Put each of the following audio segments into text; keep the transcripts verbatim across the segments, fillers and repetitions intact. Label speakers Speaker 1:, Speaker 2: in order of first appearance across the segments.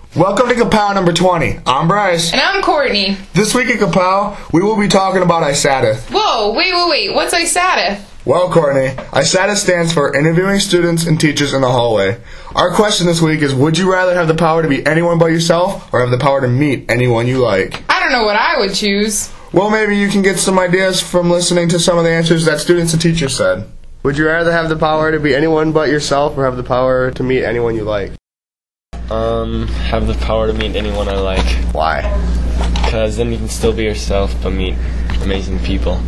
Speaker 1: Welcome to Kapow number twenty. I'm Bryce.
Speaker 2: And I'm Courtney.
Speaker 1: This week at Kapow, we will be talking about I S A T F.
Speaker 2: Whoa, wait, wait, wait. What's I S A T F?
Speaker 1: Well, Courtney, I S A T F stands for Interviewing Students and Teachers in the Hallway. Our question this week is, would you rather have the power to be anyone but yourself or have the power to meet anyone you like?
Speaker 2: I don't know what I would choose.
Speaker 1: Well, maybe you can get some ideas from listening to some of the answers that students and teachers said.
Speaker 3: Would you rather have the power to be anyone but yourself or have the power to meet anyone you like?
Speaker 4: Um, have the power to meet anyone I like.
Speaker 3: Why?
Speaker 4: Because then you can still be yourself but meet amazing people.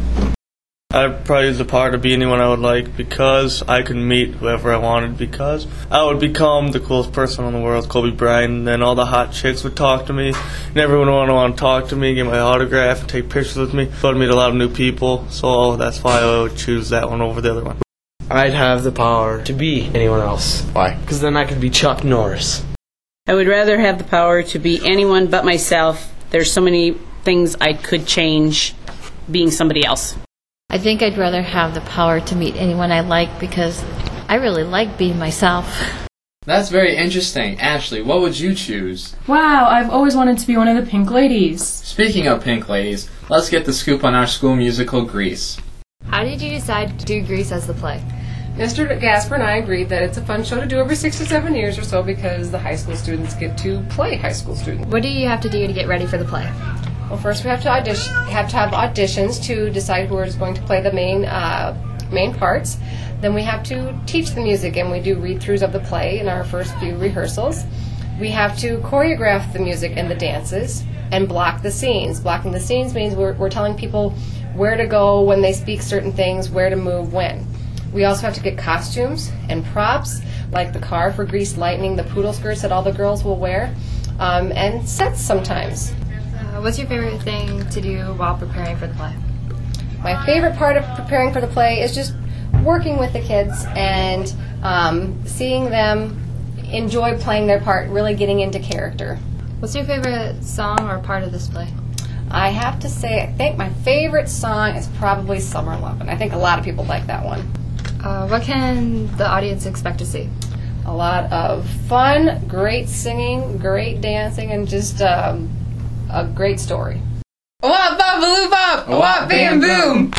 Speaker 5: I'd probably use the power to be anyone I would like because I could meet whoever I wanted because I would become the coolest person in the world, Kobe Bryant, and then all the hot chicks would talk to me and everyone would want to talk to me, get my autograph, and take pictures with me. So I'd meet a lot of new people, so that's why I would choose that one over the other one.
Speaker 6: I'd have the power to be anyone else.
Speaker 3: Why?
Speaker 6: Because then I could be Chuck Norris.
Speaker 7: I would rather have the power to be anyone but myself. There's so many things I could change being somebody else.
Speaker 8: I think I'd rather have the power to meet anyone I like because I really like being myself.
Speaker 9: That's very interesting. Ashley, what would you choose?
Speaker 10: Wow, I've always wanted to be one of the Pink Ladies.
Speaker 9: Speaking of Pink Ladies, let's get the scoop on our school musical, Grease.
Speaker 8: How did you decide to do Grease as the play?
Speaker 11: Mister Gasper and I agreed that it's a fun show to do every six to seven years or so because the high school students get to play high school students.
Speaker 8: What do you have to do to get ready for the play?
Speaker 11: Well, first we have to audition, have to have auditions to decide who is going to play the main uh, main parts. Then we have to teach the music, and we do read-throughs of the play in our first few rehearsals. We have to choreograph the music and the dances and block the scenes. Blocking the scenes means we're, we're telling people where to go when they speak certain things, where to move when. We also have to get costumes and props, like the car for Grease Lightning, the poodle skirts that all the girls will wear, um, and sets sometimes.
Speaker 8: Uh, what's your favorite thing to do while preparing for the play?
Speaker 11: My favorite part of preparing for the play is just working with the kids and um, seeing them enjoy playing their part, really getting into character.
Speaker 8: What's your favorite song or part of this play?
Speaker 11: I have to say, I think my favorite song is probably Summer Lovin'. I think a lot of people like that one.
Speaker 8: Uh, what can the audience expect to see?
Speaker 11: A lot of fun, great singing, great dancing, and just um, a great story.
Speaker 2: Wop, bop, baloo, bop. Wop, bam, boom.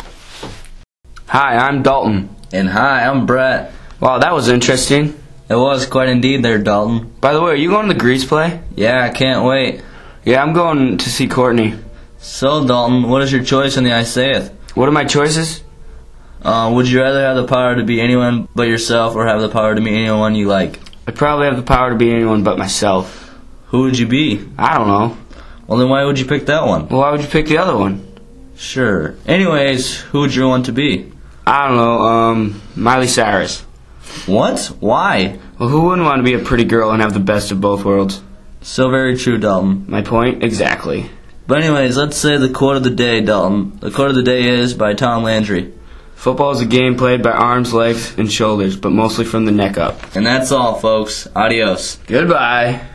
Speaker 12: Hi, I'm Dalton.
Speaker 13: And hi, I'm Brett.
Speaker 12: Wow, that was interesting.
Speaker 13: It was quite indeed there, Dalton.
Speaker 12: By the way, are you going to the Grease play?
Speaker 13: Yeah, I can't wait.
Speaker 12: Yeah, I'm going to see Courtney.
Speaker 13: So, Dalton, what is your choice in the I Say It?
Speaker 12: What are my choices?
Speaker 13: Uh, would you rather have the power to be anyone but yourself or have the power to meet anyone you like?
Speaker 12: I'd probably have the power to be anyone but myself.
Speaker 13: Who would you be?
Speaker 12: I don't know.
Speaker 13: Well, then why would you pick that one?
Speaker 12: Well, why would you pick the other one?
Speaker 13: Sure. Anyways, who would you want to be?
Speaker 12: I don't know, um, Miley Cyrus.
Speaker 13: What? Why?
Speaker 12: Well, who wouldn't want to be a pretty girl and have the best of both worlds?
Speaker 13: So very true, Dalton.
Speaker 12: My point? Exactly.
Speaker 13: But anyways, let's say the quote of the day, Dalton. The quote of the day is by Tom Landry.
Speaker 12: Football is a game played by arms, legs, and shoulders, but mostly from the neck up.
Speaker 13: And that's all, folks. Adios.
Speaker 12: Goodbye.